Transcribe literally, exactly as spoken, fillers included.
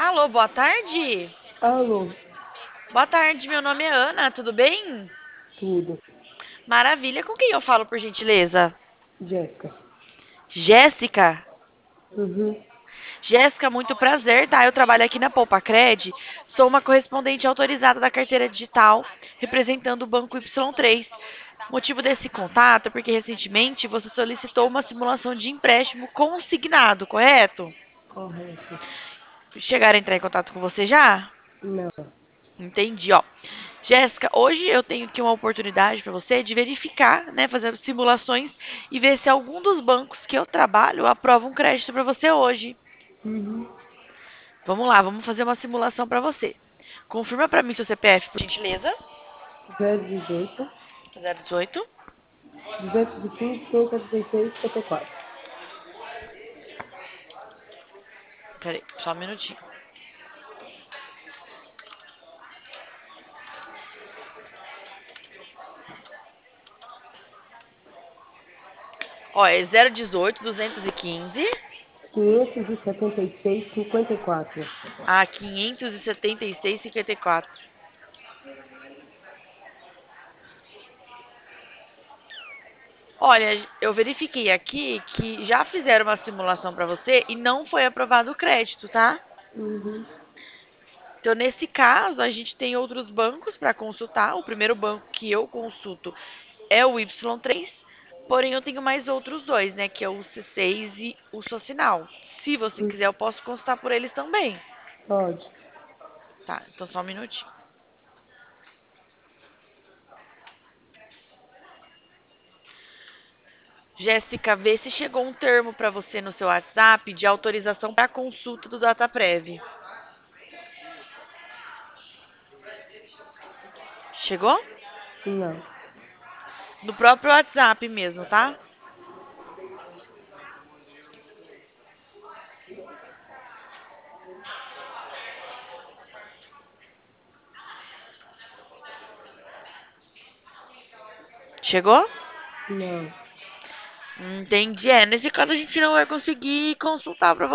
Alô, boa tarde. Alô, Boa tarde, meu nome é Ana, tudo bem? tudo. Maravilha, com quem eu falo, por gentileza? Jéssica. Jéssica. Uhum. Jéssica, muito prazer, tá? Eu trabalho aqui na Poupa Cred, sou uma correspondente autorizada da carteira digital, representando o Banco Y três. Motivo desse contato é porque recentemente você solicitou uma simulação de empréstimo consignado, correto? Correto. Chegaram a entrar em contato com você já? Não. Entendi, ó. Jéssica, hoje eu tenho aqui uma oportunidade para você de verificar, né, fazer simulações e ver se algum dos bancos que eu trabalho aprova um crédito para você hoje. Uhum. Vamos lá, vamos fazer uma simulação para você. Confirma para mim seu C P F, por gentileza. zero dezoito, zero dezoito. duzentos e quinze, quinhentos e trinta e seis, cinquenta e quatro. Peraí, só um minutinho. Ó, é zero dezoito, duzentos e quinze quinhentos e setenta e seis, cinquenta e quatro. a quinhentos e setenta e seis, cinquenta e quatro. Olha, eu verifiquei aqui que já fizeram uma simulação para você e não foi aprovado o crédito, tá? Uhum. Então, nesse caso, a gente tem outros bancos para consultar. O primeiro banco que eu consulto é o Y três, porém eu tenho mais outros dois, né? Que é o C seis e o Socinal. Se você Hum, quiser, eu posso consultar por eles também. Pode. Tá, então só um minutinho. Jéssica, vê se chegou um termo para você no seu WhatsApp de autorização para consulta do DataPrev. Chegou? Não. No próprio WhatsApp mesmo, tá? Chegou? Não. Entendi. É, nesse caso a gente não vai conseguir consultar para